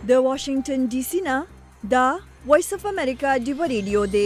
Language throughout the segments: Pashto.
د واشنگټن ډي سي نه دا وایس اف امریکا ډیو ریډیو دی.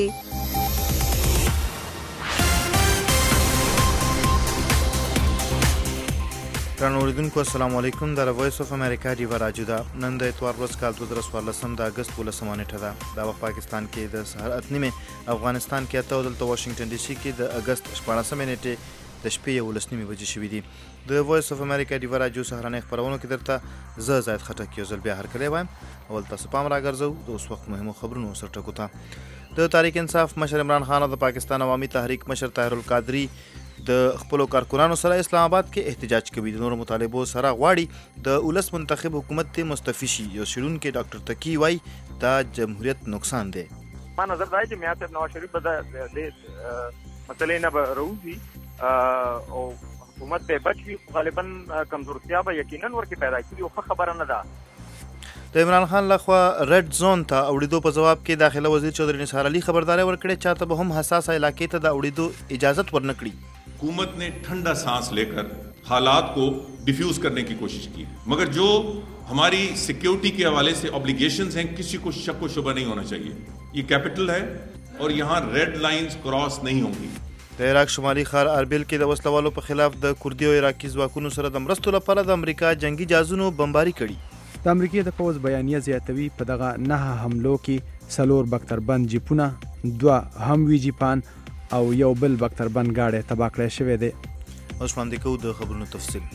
ګرانو اوریدونکو السلام علیکم. د وایس اف امریکا ډیو راډیو ده. نن د اتوار ورځ کال 2014 د اگست 12 نیټه ده. دا وخت پاکستان کې د سحر 8:30، افغانستان کې اته، دلته واشنگټن ډي سي کې د اگست 14 نیټه د شپې 11 بجې شوې دي. د وایس اف امریکا ډیو راډیو سهارنۍ خبرونو کې درته زه زاید خټک یو ځل بیا هرکلی وایم. اول تاسو پام راګرځو د اوس وخت مهمو خبرونو سره ټکو ته. د تحریک انصاف مشر عمران خان او د پاکستان عوامي تحریک مشر طاهر القادری د خپلو کارکنانو سره اسلام آباد کې احتجاج کوي. د نورو مطالبو سره غواړي د ولس منتخب حکومت ته مستعفي شي. یو شیرونکي ډاکټر تقی وایي دا جمهوریت نقصان دی. ما نظر دا چې میات نواز شریف به د مسلې نه راوځي او حکومت به بچي، غالبا کمزورتیا به یقینا ورکه پیدا کیږي او خبره نه ده. د عمران خان لخوا ریډ زون ته اوړېدو په جواب کې داخله وزیر چودھری نثار علي خبرداري ورکړې چاته به هم حساسه علاقې ته د اوړېدو اجازت ورنکړي. हुकूमत ने ठंडा सांस लेकर हालात को डिफ्यूज करने की कोशिश की, मगर जो हमारी सिक्योरिटी के हवाले से ऑब्लिगेशंस हैं किसी को शक व शुबा नहीं होना चाहिए. ये कैपिटल है और यहाँ रेड लाइंस क्रॉस नहीं होंगी. د عراق شمالي ښار اربیل کې د وسلوالو په خلاف د کوردي او عراقي ځواکونو سره د مرستو لپاره د امریکا جنگي جهازونو بمباري کړي. د امریکای د پوځ بیانیه زیاتوي په دغه 9 حملو کې 4 بکتربند جیپونه، 2 هم وی جیپان او یو بل بکتربند گاډی تباه کړی شوی دی. اوس وړاندې کوو د خبرونو تفصیل.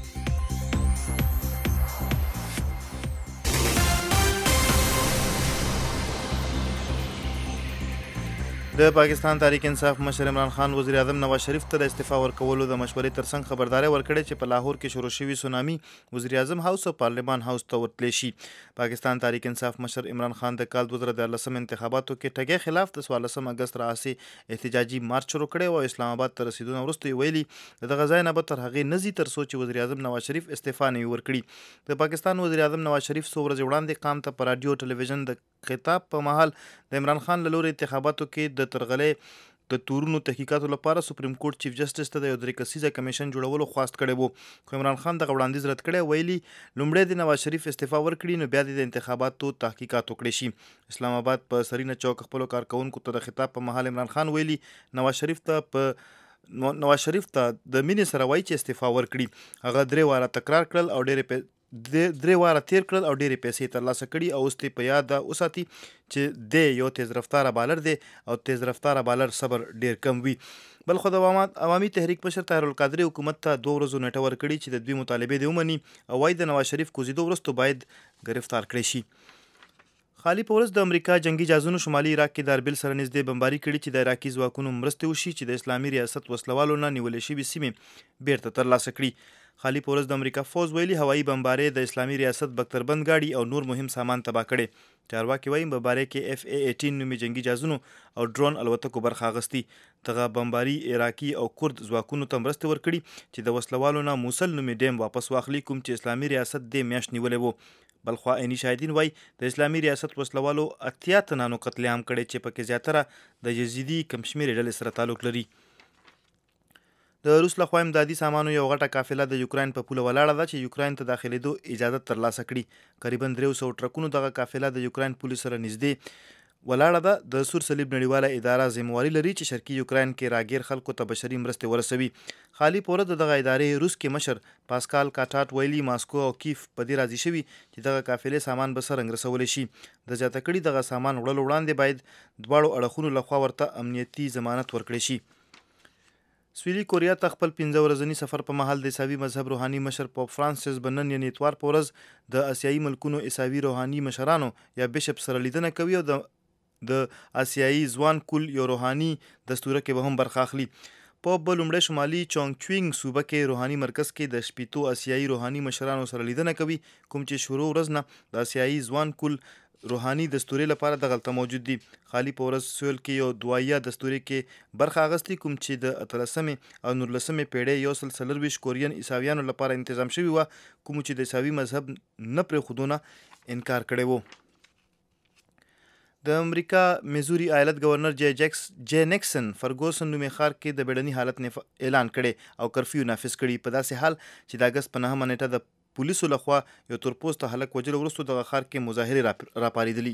د پاکستان تحریک انصاف مشر عمران خان وزیر اعظم نواز شریف ته د استعفا ورکولو د مشورې ترڅنګ خبرداری ورکړې چې په لاهور کې شروع شوي سونامي وزیر اعظم هاوس او پارلمان هاوس ته ورتلی شي. پاکستان تحریک انصاف مشر عمران خان د کال 2014 انتخاباتو کې ټګۍ خلاف د 14 اگست راهیسې احتجاجي مارچ شروع کړی او اسلام آباد ته رسیدونه وروسته ویلي د دغه ځای نه به تر هغې نه ځي تر څو چې وزیر اعظم نواز شریف استعفا نه وي ورکړي. د پاکستان وزیر اعظم نواز شریف څو ورځې وړاندې قام ته په راډیو ټلویزیون د خطاب په مهال د عمران خان له لوري انتخاباتو کې د ترغلې د تورونو تحقیقاتو لپاره سپریم کورټ چیف جسټس ته د یو 3 کسیزه کمیشن جوړولو خواست کړی وو، خو عمران خان دغه وړاندیز رد کړی. ویلي لومړی د نواز شریف استعفا ورکړي نو بیا د انتخاباتو تحقیقات وکړي شي. اسلام آباد په سرینه چوک خپلو کارکونکو ته د خطاب په مهال عمران خان ویلي نواز شریف ته د مینې سره وایي چې استعفا ورکړي. هغه 3 واره تکرار کړل او درې واره تیر کړل او ډېرې پیسې ترلاسه کړي او اوس ته په یاد وساتي چې د یو تیز رفتاره بالر دی او تیز رفتاره بالر صبر ډېر کم وي. بل خو د عوامي تحریک مشر طاهر القادری حکومت ته 2 ورځو نیټه ورکړي چې د دوی مطالبې دې ومني او وايي د نواز شریف کوزیدو وروسته باید گرفتار کړی شي. خالی په ورځ د امریکا جنگي جهازونو شمالي عراق کې د اربیل سره نږدې بمباري کړي چې د عراقي ځواکونو مرستې وشي چې د اسلامي ریاست وسلوالو نه نیولې شوې سیمې بیرته ترلاسه کړي. خالی په ورځ د امریکا فوز ویلي هوایي بمباري د اسلامي ریاست بکتربند گاډي او نور مهم سامان تباه کړي. چارواکي وایي بمباري کې FA-18 نومي جنگي جهازونو او ډرون الوتکو برخه اخیستي. دغه بمباري عراقي او کورد ځواکونو ته مرستې ورکړي چې د وسلوالو نه موصل نومي ډیم واپس واخلي کوم چې اسلامي ریاست دې میاشت نیولی وو. بلخوا عیني شاهدین وایي د اسلامي ریاست وسلوالو 80 تنانو قتل عام کړي چې پکې زیاتره د یزیدي کمشمیرې ډلې سره تعلق لري. د روس لخوا امدادي سامانو یو غټه قافله د یوکراین په پوله ولاړه ده چې یوکراین ته داخلېدو اجازه ترلاسه کړي. قریبا 300 ټرکونو دغه قافله د یوکراین پولې سره نږدې ولاړه ده. د سور صلیب نړیواله اداره ذمہواري لري چې شرقي یوکراین کې راګیر خلکو ته بشري مرستې ورسوي. خالی په ورځ دغه ادارې روس کې مشر پاسکال کاټاټ ویلي ماسکو او کیف په دې راضي شوي چې دغه قافلې سامان به څرنګه رسولی شي. د زیاته کړي دغه سامان وړلو وړاندې باید دواړو اړخونو لخوا ورته امنیتي ضمانت ورکړی شي. سویلي کوریا ته خپل 15 ورځني سفر په مهال د عیسوي مذهب روحاني مشر پوپ فرانسیس بنن یعنې اتوار په ورځ د آسیایي ملکونو عیسوي روحاني مشرانو یا بشپ سره لیدنه کوي او د آسیایي ځوان کول یو روحاني دستوره کې به هم برخه اخلي. پوپ به لومړی شمالي چونګچوینګ صوبه کې روحاني مرکز کې د شپېتو آسیایي روحاني مشرانو سره لیدنه کوي کوم چې شروع ورځ نه د آسیایي ځوان کول روحاني دستوري لپاره دغلته موجود دي. خالی په ورځ سویل کې یو دوایه دستوري کې برخه اخیستي کوم چې د 18 او 19 پیړۍ 140 کورین عیسویانو لپاره تنظیم شوی و کوم چې د عیسوي مذهب نه پرېښودونه انکار کړی وو. د امریکا میزوري ایالت گورنر جے نیکسن فرګوسن نومي ښار کې د بیړني حالت اعلان کړي او کرفیو نافذ کړي په داسې حال چې د اگست په 9 نیټه د پولیسو لخوا یو تورپوسته هلک وجلو وروسته دغه ښار کې مظاهرې راپارېدلي.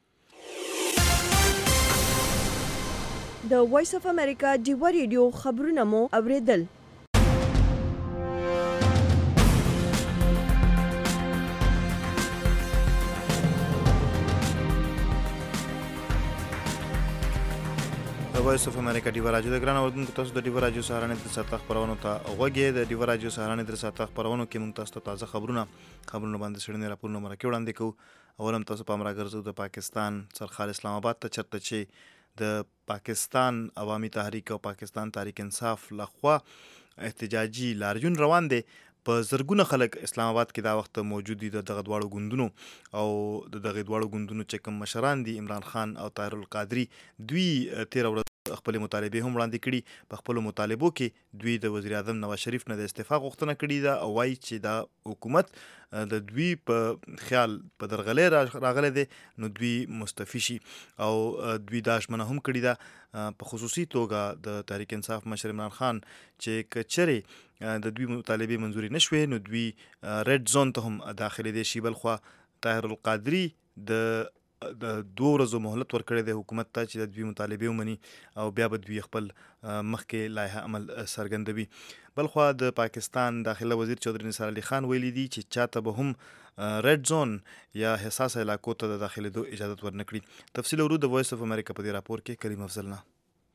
د وایس اف امریکا ډیوه ریډیو خبرونه مو اوریدل. وایس اف امریکا ډیوه راډیو د ګران اوردونکو تاسو د ډیوه راډیو سهارنۍ د ساعت خبرونو ته غوږی د ډیوه راډیو سهارنۍ د ساعت خبرونو کې موږ تاسو ته تازه خبرونه باندې سړنې راپورونه مرکه وړاندې کوو. اولم تاسو په امر راګرځو د پاکستان سرخال اسلام آباد ته چرته چې د پاکستان عوامي تحریک او پاکستان تحریک انصاف لخوا احتجاجي لاریون روان دي. په زرګونه خلک اسلام آباد کې دا وخت موجود دي د دغه دواړو ګوندونو او د دغه دواړو ګوندونو چې کوم مشران دي عمران خان او طاهر القادری دوی 13 ورځې خپل مطالبه هم وړاندې کړي. په خپل مطالبو کې دوی د وزیر اعظم نواز شریف نه د استعفا غوښتنه کړې ده او وایي چې دا حکومت د دوی په خیال په درغلې راغلی دی نو دوی مستعفي شي او دوی دا ژمنه هم کړې ده په خصوصي توګه د تحریک انصاف مشر عمران خان چې کچرې د دوی مطالبه منظوري نشوي نو دوی ریډ زون ته هم داخلي دي شي. بلخوا طاهر القادری د 2 ورځو مهلت ورکړی دی حکومت ته چې د دوی مطالبه ومني او بیا به دوی خپل مخکې لایحه عمل څرګندوي. بلخوا د پاکستان داخله وزیر چودھری نثار علي خان ویلي دي چې چاته به هم ریډ زون یا حساس علاقو ته د داخلېدو اجازه ورنکړي. تفصیل ورو د وایس اف امریکا په دې راپور کې کریم افضل نه.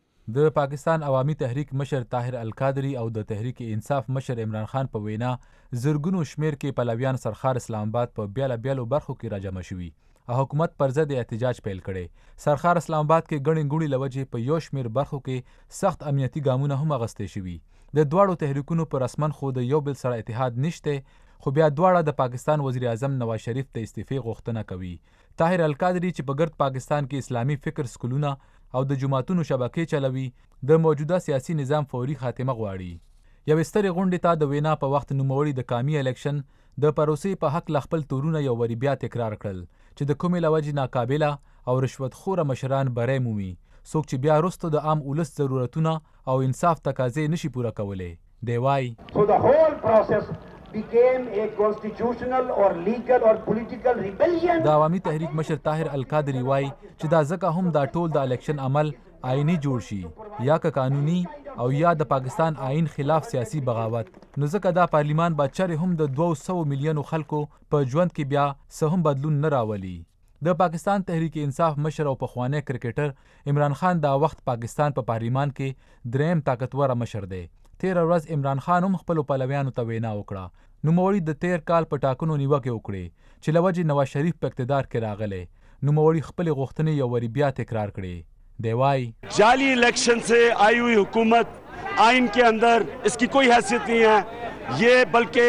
د پاکستان عوامي تحریک مشر طاهر القادری او د تحریک انصاف مشر عمران خان په وینا زرګونو شمیر کې پلویان سرخار اسلام آباد په بیلابیلو برخو کې راجمع شوي او حکومت پر ضد احتجاج پیل کړي. سرخار اسلام آباد کې ګڼې ګوڼې لوجې په یو شمیر برخو کې سخت امنیتي ګامونه هم اخیستې شوي. د دواړو تحریکونو پر رسمن خو د یو بل سره اتحاد نشته خو بیا دواړه د پاکستان وزیر اعظم نواز شریف ته استعفا غوښتنه کوي. طاهر القادری چې په ګرد پاکستان کې اسلامي فکر سکولونه او د جماعتونو شبکې چلوي د موجوده سیاسي نظام فوري خاتمه غواړي. یو سترې غونډې ته د وینا په وخت نوموړي د کامی الیکشن د پروسې په حق خپل تورونه یو وری بیا تکرار کړل چې د کومې لوجې ناقابله او رشوت خوره مشران بری مومي څوک چې بیا وروسته د عام ولس ضرورتونه او انصاف تقاضې نشي پوره کولی. دی وایي So the whole process became a constitutional or legal or political rebellion. د عوامي تحریک مشر طاهر القادری وایي چې دا ځکه هم دا ټول د الیکشن عمل آئینی جوړ شي یا که قانوني او یا د پاکستان آئین خلاف سیاسي بغاوت نو ځکه دا پارلیمان با چرې هم د 200 میلیونو خلکو په ژوند کې بیا څه هم بدلون نه راولي. د پاکستان تحریک انصاف مشر او پخوانی کرکټر عمران خان دا وخت پاکستان په پارلیمان کې دریم طاقتور مشر دی. 13 ورځ عمران خان هم خپل پلویانو ته وینا وکړه. نوموړي د 13 کال په ټاکنو نیوکه وکړې چې لوجې نواز شریف په اقتدار کې راغلی. نوموړي خپل غوښتنې یو وری بیا تکرار کړې. دی وایي जाली इलेक्शन से आई हुई हुकूमत आइन के अंदर इसकी कोई हैसियत नहीं है ये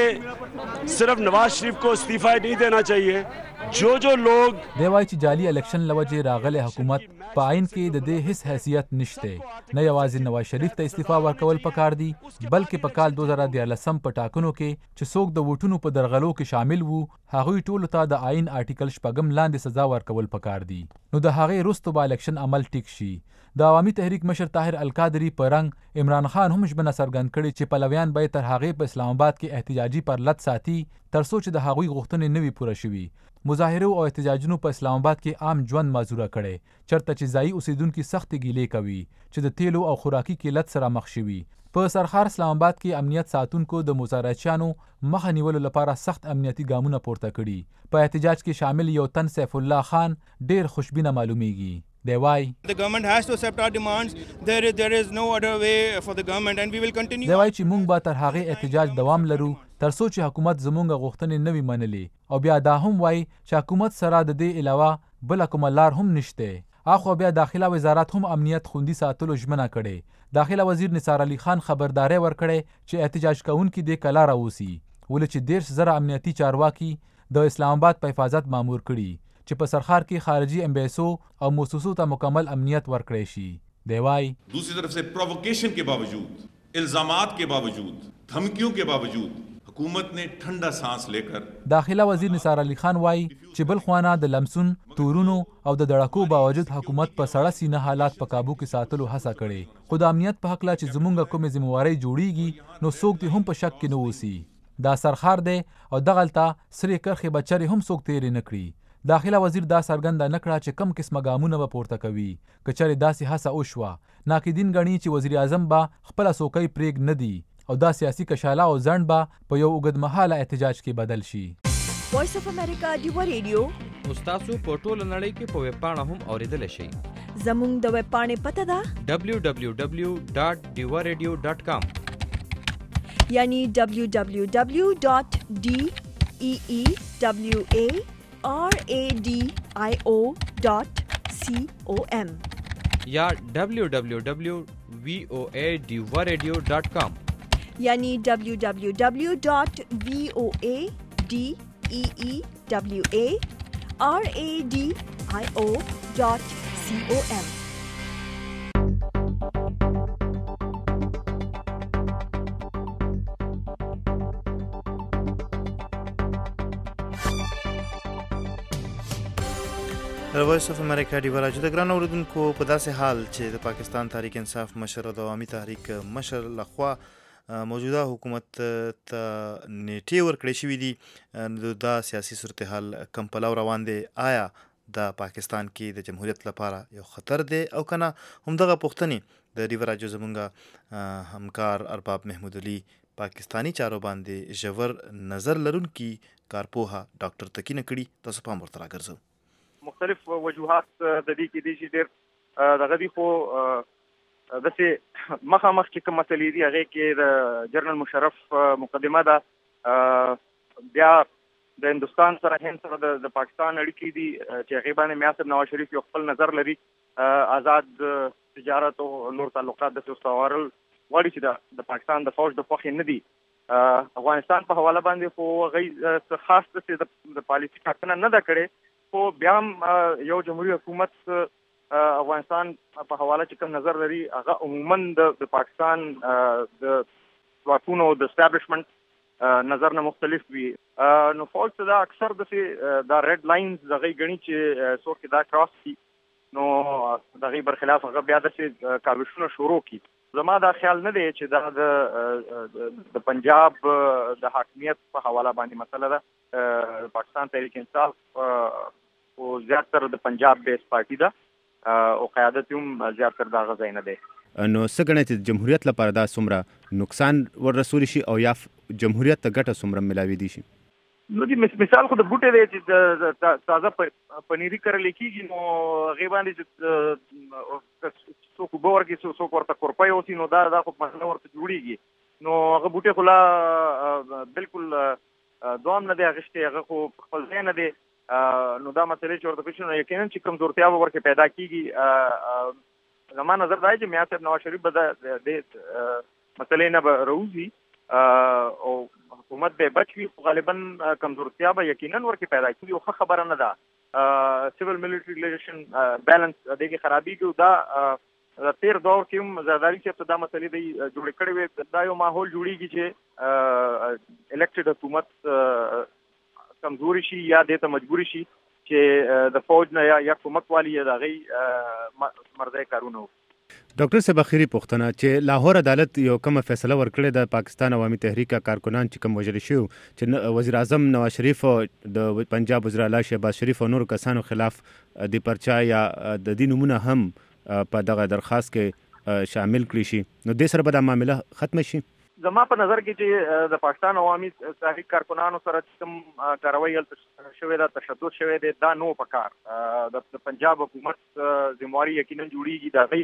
बल्कि सिर्फ नवाज शरीफ को इस्तीफा नहीं देना चाहिए. जो लोग دی وایي چې جعلي الیکشن لوجې راغلی حکومت په آئین کې د دې هیڅ حیثیت نشته. نه یوازې نواز شریف ته استعفا ورکول پکار دي بلکې په کال 2014 په ټاکنو کې چې څوک د ووټونو په درغلو کې شامل وو هغوی ټولو ته د آئین آرټیکل 6 لاندې سزا ورکول پکار دي نو د هغې وروسته به الیکشن عمل ټیک شي. د عوامي تحریک مشر طاهر القادری په رنګ عمران خان هم ژمنه څرګند کړې چې پلویان به تر هغې په اسلام آباد کې احتجاجي پرلت ساتي تر څو چې د هغوی غوښتنې نه وي پوره شوي. مظاهرو او احتجاجونو په اسلام آباد کې عام ژوند معذوره کړی چرته چې ځایي اوسیدونکي سختې ګیلې کوي چې د تیلو او خوراکي قلت سره مخ شوي. په سرخار اسلام آباد کې امنیت ساتونکو د مظاهرچیانو مخه نیولو لپاره سخت امنیتي ګامونه پورته کړي. په احتجاج کې شامل یو تن سیف الله خان ډیر خوشبینه معلومیږي. دی وایي The government has to accept our demands. There is no other way for the government and we will continue. دی وایي چې موږ به تر هغې احتجاج دوام لرو تر څو چې حکومت زموږ غوښتنې نه وي منلې او بیا دا هم وایي چې حکومت سره د دې علاوه بله کومه لار هم نشته. اخو بیا داخله وزارت هم امنیت خوندي ساتلو ژمنه کړې. داخله وزیر نثار علي خان خبرداری ورکړی چې احتجاج کوونکي دې کلا راووسي ولې چې 1.5 امنیتي چارواکي د اسلام آباد په حفاظت مامور کړي چې په سرخار کې خارجي امبیسو او موسسو ته مکمل امنیت ورکړی شي. دی وایي दूसरी तरफ से प्रोवोकेशन के बावजूद, इल्जामात के बावजूद, धमकियों के बावजूद हुकूमत ने ठंडा सांस लेकर داخله وزیر نثار علي خان وایي چې بل خوانه د لمسون تورونو او د دړکو باوجود حکومت په سړه سینه حالات په قابو کې ساتلو هڅه کړې خو د امنیت په هکله چې زموږ کومې ذمہوارۍ جوړیږي نو څوک دې هم په شک کې نه اوسي. دا سرخار دی او دغلته سرې کرښې به چرې هم څوک تیرې نه کړي. داخله وزیر دا څرګنده نه کړه چې کم قسمه ګامونه به پورته کوي. که چرې داسې هڅه وشوه، ناقدین ګڼي چې وزیر اعظم به خپله څوکۍ پرېږد نه دي او دا سیاسي کشاله او ځنډ به په یو اوږدمهاله احتجاج کې بدل شي. وایس اف امریکا ډیوا ریډیو تاسو په ټوله نړۍ کې په ویب پاڼه هم اوریدلی شئ. زموږ د ویب پاڼې پته ده www.diwaradio.com یعنی www.deewaradio.com یا www.voadiwaradio.com یعنی www.voadeewaradio.com. وایس اف امریکا ډیوا راډیو د ګران اوریدونکو په داسې حال چې د پاکستان تحریک انصاف مشر او د عوامي تحریک مشر لخوا موجوده حکومت ته نیټې ورکړې شوې دي، دا سیاسي صورتحال کم پلو روان دی. آیا د پاکستان کې د جمهوریت لپاره یو خطر دی او کنه؟ همدغه پوښتنې د ډیوا راډیو زموږ همکار ارباب محمود علي پاکستاني چارو باندې ژور نظر لرونکي کارپوهه ډاکټر تکینه کړي. تاسو پام ورته راګرځو. مختلف وجوهات د دې کې دي چې ډېر دغه دي، خو داسې مخامخ چې کوم مسلې دي هغې کې د جنرال مشرف مقدمه ده. بیا د هندوستان سره هند سره د پاکستان اړیکې دي چې هغې باندې میاسر نواز شریف یو خپل نظر لري. آزاد تجارت او نور تعلقات داسې استوارل غواړي چې د پاکستان د فوج د خوښې نه دي. افغانستان په حواله باندې خو هغوی خاص داسې د پالیسي ټاکنه نه ده کړې، خو بیا هم یو جمهوري حکومت افغانستان په حواله چې کوم نظر لري هغه عموما د پاکستان د ځواکونو د اسټابلیشمنټ نظر نه مختلف وي. نو فوج ته دا اکثر داسې دا ریډ لاینز هغوی ګڼي چې څوک دا کراس کړي نو د هغې برخلاف هغه بیا داسې کاوشونه شروع کړي. زما دا خیال نه دی چې دا د پنجاب د حاکمیت په حواله باندې مسله ده. پاکستان تحریک انصاف او زیاتره د پنجاب بیس پارټي ده او قیادت هم زیاتره د هغه ځای نه دی. نو څه ګڼئ چې جمهوریت لپاره دا څومره نقصان ور رسولی شي او یا جمهوریت ته ګټه څومره ملاویدی شي؟ نو دې مثال خو د بوټي دی چې تازه پنیري کرلی کېږي، نو هغې باندې چې څوک اوبه ورکړي څوک ورته کورپۍ اوسي، نو دا خو مسله ورته جوړېږي. نو هغه بوټي خو لا بلکل دوام نه دی اخیستی، هغه خو خپل ځای نه دی. نو دا مسلې چې ورته پېښ نو یقینا چې کمزورتیا به ورکې پیدا کېږي. زما نظر دا دی چې میا صاحب نواز شریف به د مسلې نه به راوځي او حکومت به بچ وي، خو غالبا کمزورتیا به یقینا ورکې پیدا کېږي. او ښه خبره نه ده. سیول ملټري ریلیشن بیلنس دې کې خرابېږي. دا تیر دور کې هم زرداري صاحب ته دا مسلې دی جوړې کړې وې. دا یو ماحول جوړېږي چې الیکټډ حکومت کمزوري شي یا دې ته مجبوري شي چې د فوج نه یا کومک والی یا د هغې مرضی کارونه وکړي. ډاکټر صاحب اخیری پوښتنه چې لاهور عدالت یو کومه فیصله ورکړې د پاکستان عوامي تحریک کارکنان چې کوم وژل شوي چې وزیر اعظم نواز شریف او د پنجاب وزیر اعلی شهباز شریف او نورو کسانو خلاف د پرچا یا د دې نومونه هم په دغه درخواست کې شامل کړي شي، نو دې سره به دا معامله ختمه شي؟ زما په نظر کې چې د پاکستان عوامي تحریک کارکنانو سره چې کوم کاروایي هلته شوې ده، تشدد شوی دی، دا نو په کار. د پنجاب حکومت ذمواري یقینا جوړېږي، د هغوی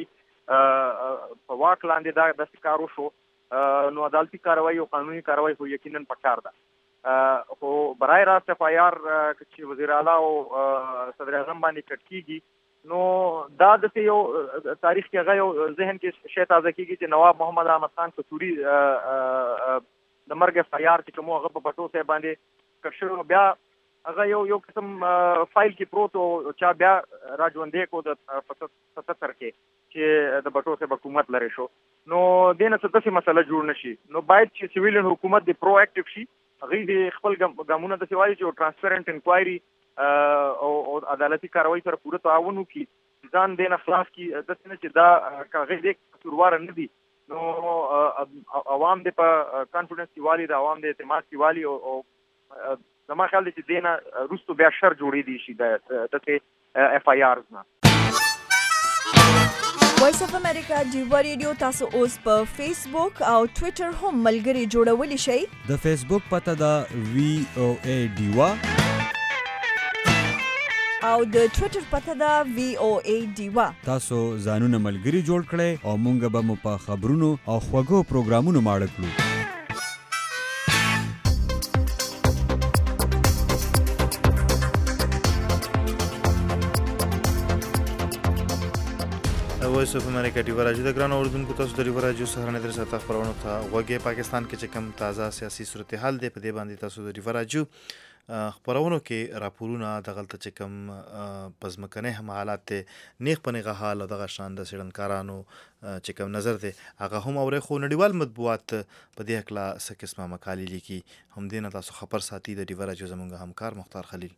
په واک لاندې دا داسې کار وشو، نو عدالتي کاروایي او قانوني کاروایي خو یقینا په کار ده. خو برای راست اف آی آر چې وزیر اعلی او صدر اعظم باندې کټ کېږي، نو دا داسې یو تاریخ کې هغه یو ذهن کې شی تازه کېږي چې نواب محمد احمد خان کتوري د مرګ اف آی آر چې کوم هغه په بټو صاحب باندې کټ شوی، بیا هغه یو قسم فایل کې پروت او چا بیا راژوندی کو د 77 کې چې د بټو صاحب حکومت لرې شو. نو دې نه څه داسې مسله جوړ نه شي. نو باید چې سیویلین حکومت د پرو اکټیو شي، هغوی د خپل ګامونه داسې وایي چې ټرانسپیرنټ انکوایري او عدالتي کاروایي سره پوره تعاون وکړي، ځان دې نه خلاص کړي. داسې نه چې دا هغوی دې قصورواره نه دي، نو عوام د په کانفیډنس کې والی د عوام د اعتماد کې والی او زما خیال دی چې دینه روستو بیا شر جوړې دي شي د اف آی آرز نه. وایس اف امریکا ډیوا ریډیو تاسو اوس په فیسبوک او ټوئیټر هم ملګري جوړولی شئ. د فیسبوک پته ده VOA ډیوا او د ټوئیټر پته ده VOA ډیوا. تاسو ځانونه ملګري جوړ کړئ او مونږ به مو په خبرونو او خوږو پروګرامونو ماړه کړو. وایس اف امریکا ډیوا راډیو د ګران اوردونکو تاسو د ډیوا راډیو سهارنۍ در سره خبرونه ته غوږی. پاکستان کې چې کوم تازه سیاسي صورتحال دی په دې باندې تاسو د ډیوا راډیو خبرونو کې راپورونه دغلته چې کوم پزمکنه هم حالات ته نیغ پنیغه حال دغه شان د سړنکارانو چې کوم نظر دی هغه هم اورې خو نړیوال مطبوعات په دې اکلا څه قسمه مقالې لیکي هم دې نه تاسو خبر ساتي د ډیوا راډیو زموږ همکار مختار خلیل.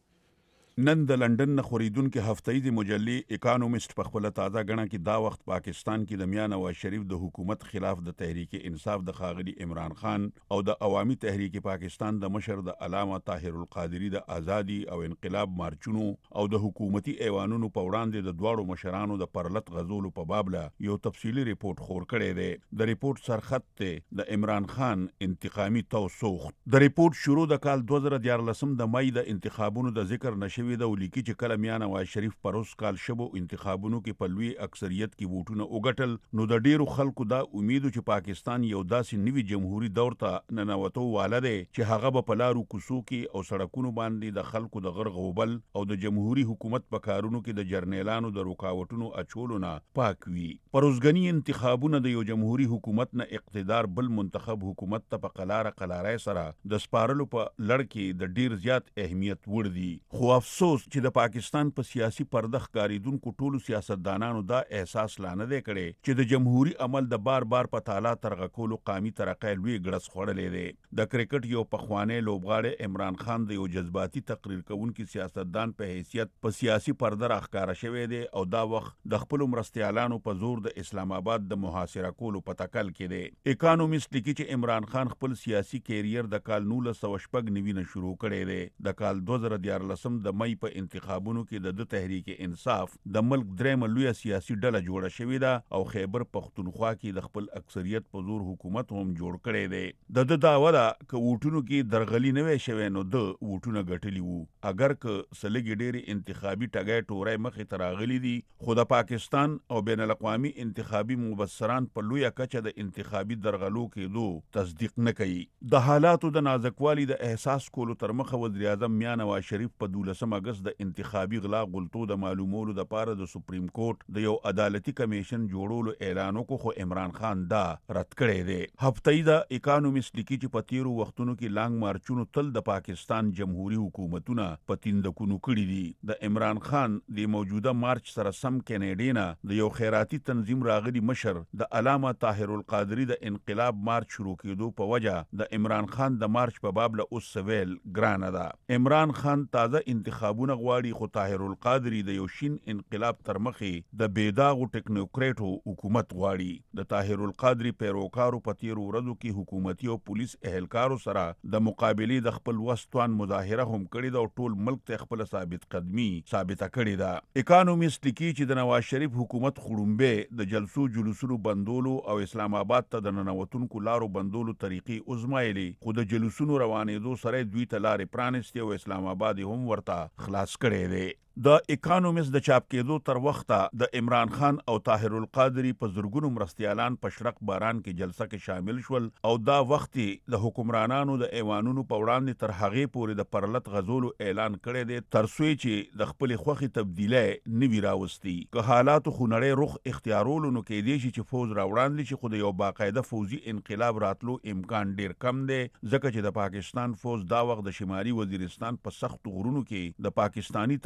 نن د لندن نه خوریدونکو هفتهیزي مجلې اکانومست په خپل تازه غڼه کې دا وخت پاکستان کې د میاں نواز شریف د حکومت خلاف د تحریک انصاف د ښاغلي عمران خان او د عوامي تحریک پاکستان د مشر د علامه طاهر القادری د ازادي او انقلاب مارچونو او د حکومتي ایوانونو په وړاندې د دواړو مشرانو د پرلط غزولو په باب له یو تفصیلی ریپورت خور کړی دی. د ریپورت سرخط ته د عمران خان انتقامي توسوخ. د ریپورت شروع د کال 2014 د مئی د انتخابونو د ذکر نشوي د ولیکي چې کله میاں نواز شریف پروس کال شبو انتخابونو کې په لوی اکثریت کې ووټونه وګټل نو د ډیرو خلکو دا امیدو چې پاکستان یو داسې نوي جمهوریت دور ته ننوتو واله دی چې هغه به په لارو کوڅو کې او سړکونو باندې د خلکو د غرغوبل او د جمهوریت حکومت په کارونو کې د جرنیلانو د رکاوټونو اچولو نه پاک وي. پروزګنی انتخابونه د یو جمهوریت حکومت نه اقتدار بل منتخب حکومت ته په قلاره سره د سپارلو په لړ کې د ډیر زیات اهمیت وړ دي. خو افسوس چې د پاکستان په سیاسي پرده ښکاریدونکو ټولو سیاستدانانو دا احساس لا نه دی کړی چې د جمهوریت عمل د بار په تالا ترغه کولو قامي ترقه لوی ګړس خوړلې دی. د کرکټ یو پخوانی لوبغاړی عمران خان د یو جذباتي تقریر کوونکي سیاستدان په حیثیت په سیاسي پرده راښکاره شوی دی او دا وخت د خپل مرستیالانو په زور د اسلام آباد د محاصره کولو په تکل کې دی. اکانومست لیکي چې عمران خان خپل سیاسي کیریر د کال 1990 نه شروع کړی دی. د کال 2014 د مئی په انتخابونو کې د تحریک انصاف د ملک درېمه لویه سیاسي ډله جوړه شوې ده او خیبر پختونخوا کې د خپل اکثریت په زور حکومت هم جوړ کړی دی. د دعوه ده که ووټونو کې درغلي نه وی شوی نو د ووټونه ګټلي وو. اگر که سلګي ډېری انتخابي ټګۍ ټورۍ مخې ته راغلي دي خو د پاکستان او بین الاقوامي انتخابي مبصران په لویه کچه د انتخابي درغلو کېدو تصدیق نه کوي. د حالاتو د نازکوالي د احساس کولو تر مخه وزیر اعظم میاں نواز شریف په 12 اگست د انتخابي غلا غلطو د معلومولو د پاره د سپریم کورټ د یو عدالتي کمیشن جوړولو اعلان وکړ خو عمران خان دا رد کړی دی. هفتهی د اکانومست لیکي چې په تیرو وختونو کې لانګ مارچونو تل د پاکستان جمهوریت حکومتونه په تیندکونو کړي دي. د عمران خان د موجوده مارچ سره سم کینیډا نه د یو خیراتي تنظیم راغلي مشر د علامه طاهر القادری د انقلاب مارچ شروع کېدو په وجه د عمران خان د مارچ په باب له اوس سویل ګرانه ده. عمران خان تازه انتخابونه غواړي خو طاهر القادری د یو شین انقلاب تر مخې د بیداغو ټیکنوکریټو حکومت غواړي. د طاهر القادری پیروکارو په تیرو ورځو کې حکومتي او پولیس اهلکارو سره د مقابلې د خپل وسطوان مظاهره هم کړې ده او ټول ملک ته خپل ثابت قدمي ثابته کړې ده. اکانومست لیکي چې د نواز شریف حکومت خړومبه د جلسو جلوسونو بندولو او اسلام آباد ته د ننوتونکو لارو بندولو طریقې ازمایلي خو د جلوسونو روانېدو سره دوی ته لارې پرانستې او اسلام آباد هم ورته خلاص کړی دی. د اکانومست د چاپ کېدو تر وخته د عمران خان او طاهر القادری په زرګونو مرستیالان په شرق باران کې جلسه کې شامل شول او دا وخت د حکمرانانو د ایوانونو په وړاندې تر هغې پورې د پرلط غزولو اعلان کړی دی تر څو چې د خپل خوخي تبدیلی نوي راوستي. که حالاتو خونړی رخ اختیارولو نو کېدای شي چې فوز راوړاندې شي خو د یو باقاعده فوزي انقلاب راتلو امکان ډیر کم دی ځکه چې د پاکستان فوز دا وخت د شمالي وزیرستان په سختو غرونو کې د پاکستانی طالبان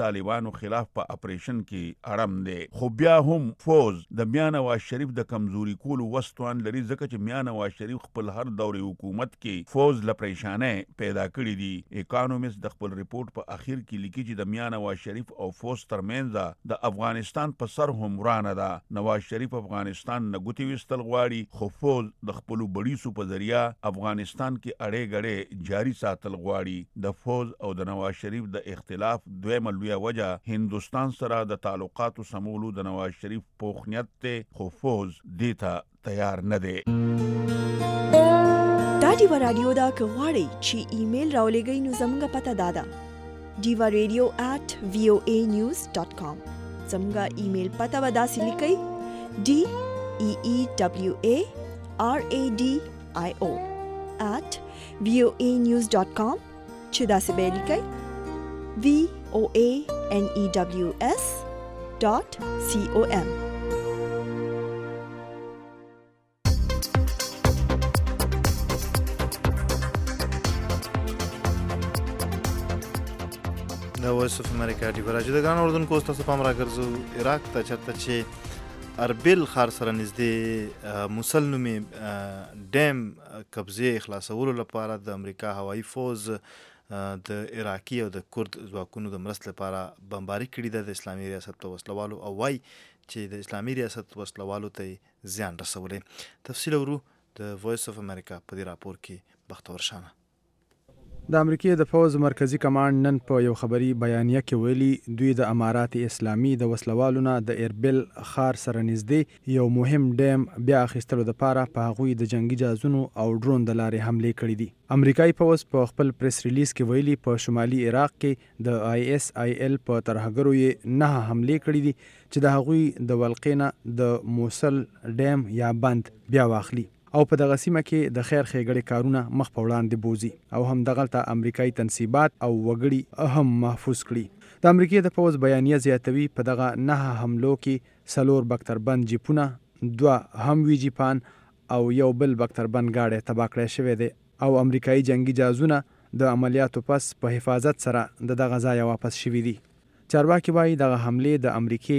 طالبانو خلاف په اپریشن کې اړم دی. خو بیا هم فوز د میا نواز شریف د کمزوري کولو وستوان لري ځکه چې میا نواز شریف خپل هر دور حکومت کې فوز له پریشانه پیدا کړی دي. اکانومیست د خپل ریپورت په اخر کې لیکي چې د میا نواز شریف او فوز ترمنځ د افغانستان په سر هم ورانه ده. نواز شریف افغانستان نه ګوتې ویستل غواړي خو فوز د خپلو بړیسو په ذریعه افغانستان کې اړې غړې جاری ساتل غواړي. د فوز او د نواز شریف د اختلاف دویمه لویه وجه هندوستان سره د تعلقاتو سمولو د نواز شریف پوخ نیت ته خو فوز دیتا تیار نه دی. دا ډیوا رادیو دا که غواړئ چې ایمیل راولېږئ نو زموږ پته دا ده diva@voanews.com. زموږ ایمیل پته به داسې لیکئ DEEWARADIO@voanews.com چې داسې به لیکئ VOANEWS.com. د وایس اف امریکا ډیوا رادیو د ګران اردوونکو تاسو پام راګرځو عراق ته چرته چې اربیل ښار سره نږدې موسل نومې ډیم قبضې خلاصولو لپاره د امریکا هوایي فوز د عراقي او د کورد ځواکونو د مرستې لپاره بمباري کړې ده د اسلامي ریاست په وسلوالو او وایي چې د اسلامي ریاست وسلوالو ته زیان رسولی. تفصیل ورو د وایس اف امریکا په دې راپور کې بختور شانه. د امریکای د پوز مرکزی کمانډ نن په یو خبري بیانیه کې ویلي دوی د امارات اسلامي د وسلوالو نه د اربیل ښار سره نږدې یو مهم ډیم بیا اخیستلو لپاره په هغوی د جنگي جهازونو او ډرون د لارې حملې کړې دي. امریکایي پوز په خپل پریس ریلیز کې ویلي په شمالي عراق کې د ISIL په ترهګرو یې 9 حملې کړې دي چې د هغوی د ولقې نه د موسل ډیم یا بند بیا واخلي او په دغه سیمه کې د خیر ښېګړې کارونه مخ په وړاندې بوزي او هم دغلته امریکایي تنصیبات او وګړي هم محفوظ کړي. د امریکای د پوز بیانیه زیاتوي په دغه 9 حملو کې 4 بکتربند جیپونه، 2 هم وی جیپان او یو بل بکتربند گاډی تباه کړی شوی دی او امریکایي جنگي جهازونه د عملیاتو پس په حفاظت سره دغه ځای واپس شوي دي. چارواکي وایي دغه حملې د امریکای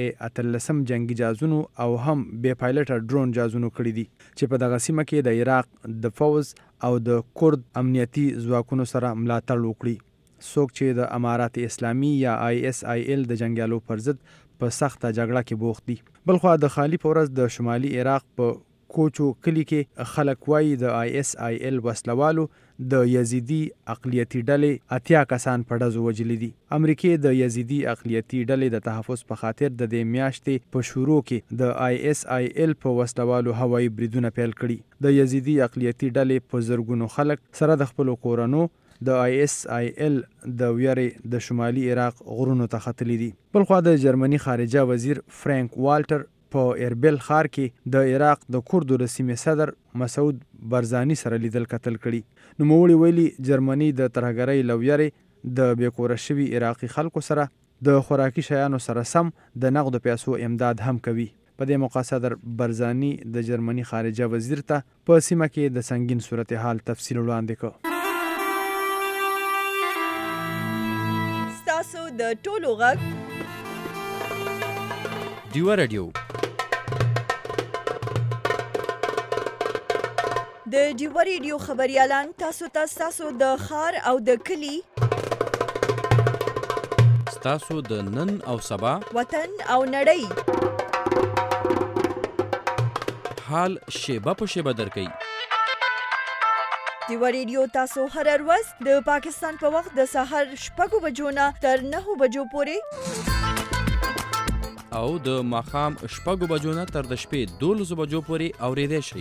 FA-18 جنگي جهازونو او هم بې پایلټه ډرون جهازونو کړي دي چې په دغه سیمه کې د عراق د فوز او د کورد امنیتي ځواکونو سره ملاتړ وکړي. څوک چې د امارات اسلامي یا ISIL د جنګیالو پر ضد په سخته جګړه کې بوخت دي. بلخوا د خالی په ورځ د شمالي عراق په کوچو کلی کې خلک وایي د ISIL وسلوالو د یزیدي اقلیتي ډلې 80 کسان په ډزو وژلي دي. امریکای د یزیدي اقلیتي ډلې د تحفظ په خاطر د دې میاشتې په شروع کې د ISIL په وسلوالو هوایي بریدونه پیل کړي. د یزیدي اقلیتي ډلې په زرګونو خلک سره د خپل کورونو د ISIL د ویرې د شمالي عراق غرونو ته ختلي دي. بلخوا د جرمني خارجه وزیر فرانک والټر په اربیل ښار کې د عراق د کردو د سیمې صدر مسعود برزاني سره لیدل کتل کړي. نوموړي ویلي جرمني د ترهګرۍ له ویرې د بېکوره شوي عراقي خلکو سره د خوراکي شیانو سره سم د نقدو پیسو امداد هم کوي. په دې موقع صدر برزاني د جرمني خارجه وزیر ته په سیمه کې د سنگین صورتحال تفصیل وړاندې کړ. ستاسو د ټولو غږ ډیوا رادیو د ډیوا رادیو خبريالان تاسو د ښار او د کلی تاسو د نن او سبا وطن او نړۍ حال شیبه په شیبه درکې. ډیوا رادیو تاسو هر ورځ د پاکستان په وخت د سحر 6 بجو نه تر 9 بجو پورې او د ماښام 6 بجو نه تر د شپې 12 بجو پورې اورېدای شئ.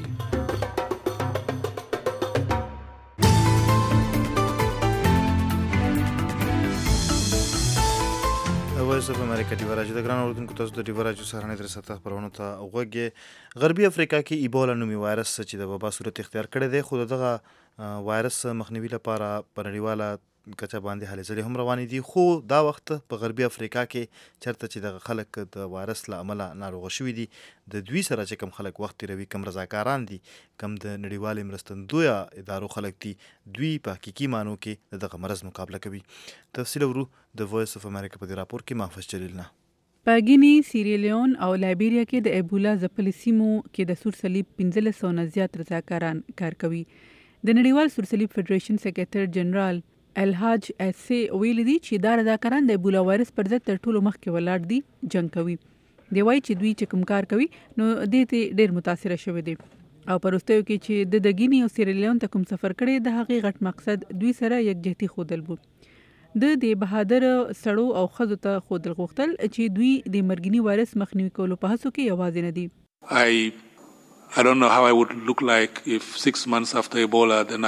وایس اف امریکا ډیوا رادیو د ګران اردوونکو تاسو د ډیوا رادیو سهارنۍ تر سطح خبرونو ته غوږ. غربي افریقا کې ایبولا نومي وایرس چې د وبا صورت اختیار کړی دی خو دغه وایرس مخنیوي لپاره په نړیواله کچه باندې هلې ځلې هم روانې دي، خو دا وخت په غربي افریقا کې چېرته چې دغه خلک د وایرس له امله ناروغه شوي دي، د دوی سره چې کوم خلک وخت تېروي، کوم رضاکاران دي، کوم د نړیوالې مرستندویه ادارو خلک دي، دوی په حقیقي معنو کې د دغه مرض مقابله کوي. تفصیل ورو د وایس اف امریکا په دې راپور کې محفظ جلیل نه. په ګینی، سیریلیون او لایبیریا کې د ایبولا ځپلي سیمو کې د سور صلیب 1500 نه زیات رضاکاران کار کوي. د نړیوال سور صلیب فدریشن سیکریټر جنرال الحاج ایسي ویلي دي چې دا رضاکاران د ایبولا وایرس پر ضد تر ټولو مخکې ولاړ دي، جنگ کوي. دی وایي چې دوی چې کوم کار کوي نو دې ته ډېر متاثره شوي دي او په وروستیو کې چې د ګینی او سیریلیون ته کوم سفر کړی د هغې غټ مقصد دوی سره یکجهتي ښودل بو. د بهادر سړو او ښځو ته ښودل غوښتل چې دوی د مرګني وایرس مخنیوي کولو په هڅو کې یوازې نه دي. I don't know how I would look like if 6 months after Ebola then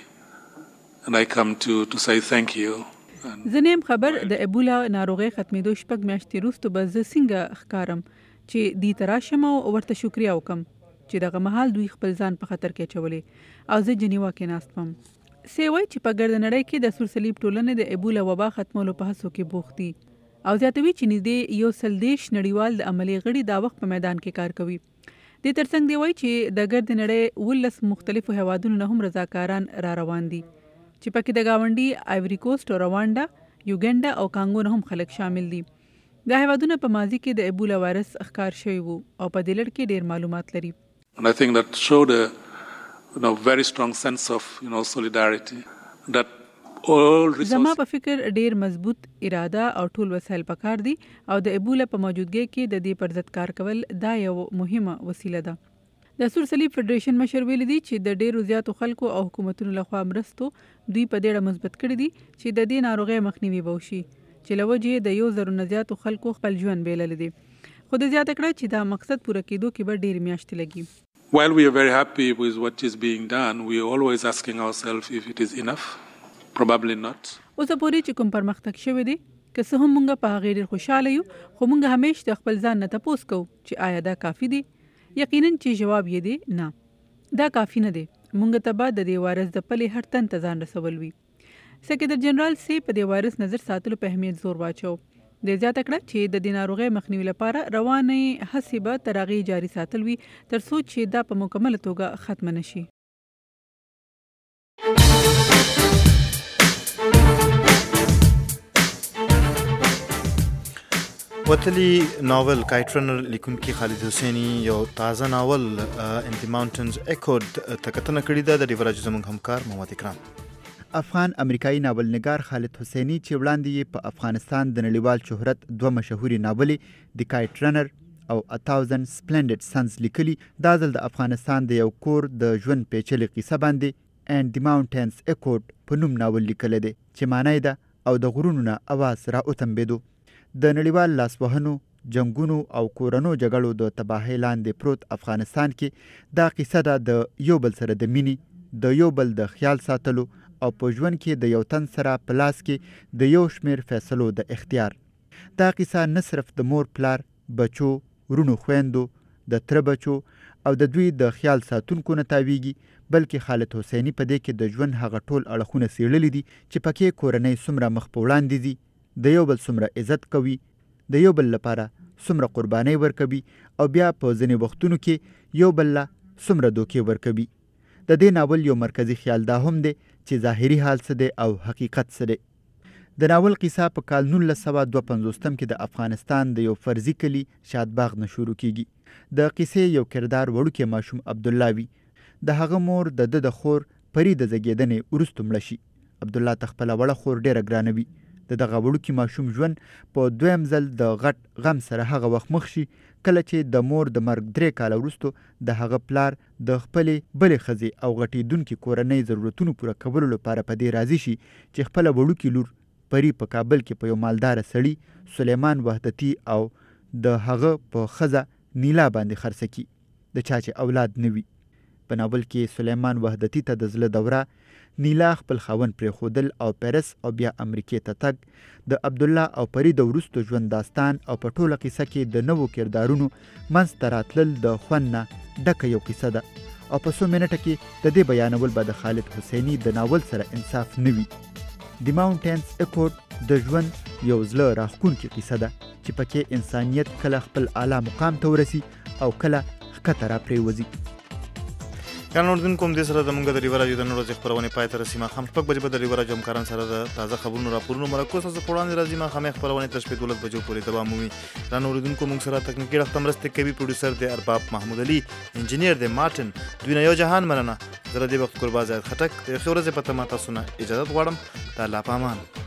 I come to say thank you. زه نیم خبر د ایبولا ناروغۍ ختمېدو 6 میاشتې وروسته به زه څنګه ښکارم چې دې ته راشم او ورته شکریه وکم چې دغه مهال دوی خپل ځان په خطر کې اچولی او زه جنیوا کې ناست وم. سی وایي چې په ګرد نړۍ کې د سور صلیب ټولنې د ایبولا وبا ختمولو په هڅو کې بوخت دي او زیاتوي چې نږدې 130 نړیوال د عملي غړي دا وخت په میدان کې کار کوي. د ترڅنګ دی وایي چې د ګرد نړۍ 19 مختلفو هیوادونو نه هم رضاکاران را روان دي چې پکې د گاونډي آیوري کوسټ او روانډا، یوګنډا او کانګو نه هم خلک شامل دي. دا هیوادونه په ماضي کې د ایبولا وایرس ښکار شوي وو او په دې لړ کې ډېر معلومات لري. And I think that showed a very strong sense of solidarity that all resources. زما په فکر ډیر مضبوط اراده او ټول وسایل پکار دي او د ایبولا په موجودګۍ کې د دې پر ضد کار کول دا یو مهمه وسیله ده. د سور صلیب فدریشن مشر ویلي دي چې د ډیرو زیاتو خلکو او حکومتونو لخوا مرستو دوی په ډیره مثبت کړي دي چې د دې ناروغۍ مخنیوي وشي چې لوجه د 1000 نه زیاتو خلکو خپل ژوند بیلل دي. خو د زیاته کړه چې دا مقصد پوره کېدو کې به ډیر میاشتې لګي. While we are very happy with what is being done, we are always asking ourselves if it is enough. Probably not. اوس پورې چې کوم پرمختګ شوی دی که څه هم موږ په هغې ډېر خوشحاله یو خو موږ همیش د خپل ځان نه تپوس کوو چې آیا دا کافي دی؟ یقینا چې جواب یې دی نه، دا کافي نه دی. موږ ته به د دې وایرس د پلې هر تن ته ځان رسول وي. سکریټر جنرال سی په دې وایرس نظر ساتلو په اهمیت زور واچو. د زیاته کړه چې د دې ناروغۍ مخنیوي لپاره روانې هڅې به تر هغې جاري ساتل وي تر څو چې دا په مکمله توګه ختمه نشي. وتلی ناول کایټ رنر لیکونکي خالد حسیني یو تازه ناول ان دی ماونټنز ایکود تکتنه کړې ده د ډیوراج زموږ همکار محمد اکرام. افغان امریکایي ناولنګار خالد حسیني چې وړاندې یې په افغانستان د نړیوال شهرت 2 مشهوري ناولې دی کایټ رنر او 1000 سپلنډډ سنز لیکلي، دا ځل د افغانستان د یو کور د ژوند پیچلې قصه باندې اینډ دی ماونټنز ایکود په نوم ناول لیکلی دی چې معنی ده او د غرونو نه اواز را وتمبېدو. د نړیوال لاسوهنو، جنگونو او کورنو جګړو د تباهۍ لاندې پروت افغانستان کې دا قصه ده د یو بل سره د مینې، د یو بل د خیال ساتلو او په ژوند کې د یو تن سره په لاس کې د یو شمیر فیصلو د اختیار. دا قصه نه صرف د مور پلار، بچو، ورونو خویندو، د تره بچو او د دوی د خیال ساتونکو نه تاویږي، بلکې خالد حسیني په دې کې د ژوند هغه ټول اړخونه څېړلي دي چې پکې کورنۍ څومره مخ په وړاندې دي، د یو بل څومره عزت کوي، د یو بل لپاره څومره قربانۍ ورکوي او بیا په ځینې وختونو کې یو بل له څومره دوکې ورکوي. د دې ناول یو مرکزی خیال دا هم دی چې ظاهري حال څه دی او حقیقت څه دی. د ناول قصه په کال 1952 کې د افغانستان د یو فرضي کلي شادباغ نه شروع کیږي. د قصې یو کردار وړوکی ماشوم عبدالله وي. د هغه مور د د خور پری د زیږیدنې وروسته مړه شي. عبدالله ته خپله وړه خور ډیره ګرانه وي. د دغه وړوکي ماشوم ژوند په دویم ځل د غټ غم سره هغه وخت مخ شي کله چې د مور د مرګ 3 کاله وروسته د هغه پلار د خپلې بلې ښځې او غټېدونکي کورنۍ ضرورتونو پوره کولو لپاره په دې راضي شي چې خپله وړوکي لور پری په کابل کې په یو مالداره سړي سلیمان وحدتي او د هغه په ښځه نیلا باندې خرڅه کړي، د چا چې اولاد نه وي. په ناول کې سلیمان وحدتي ته د زړه دوره، نیلا خپل خاوند پرېښودل او پیرس او بیا امریکې ته تګ، د عبدالله او پری د وروستو ژوند داستان او په ټوله قصه کې د نوو کردارونو منځته راتلل د خوند نه ډکه یو قصه ده او په څو منټه کې د دې بیانول به د خالد حسیني د ناول سره انصاف نه وي. د ماونټینز اکورډ د ژوند یو زړه راښکونکې کیسه ده چې پکې انسانیت کله خپل اعلی مقام ته ورسي او کله ښکته راپرېوځي. ګرانو اورېدونکو همدې سره زموږ د ریوا راډیو د نن ورځې خپرونې پای ته رسي. ماښام 6 بجې به د ریوا راډیو همکاران سره د تازه خبرونو راپورونو مرکو ستاسو په وړاندې راځي. ماښامې خپرونې تر شپې 12 بجو پورې دوام مومي. ګرانو اورېدونکو موږ سره تکنیکي اړخ ته مرستې کوي پروډوسر دی ارباب محمود علي، انجینیر دی مارټن. دوی نه یو جهان مننه. زه د دې وخت قربا زاید خټک د ښې ورځې په تمه تاسو نه اجازت غواړم. د الله په امان.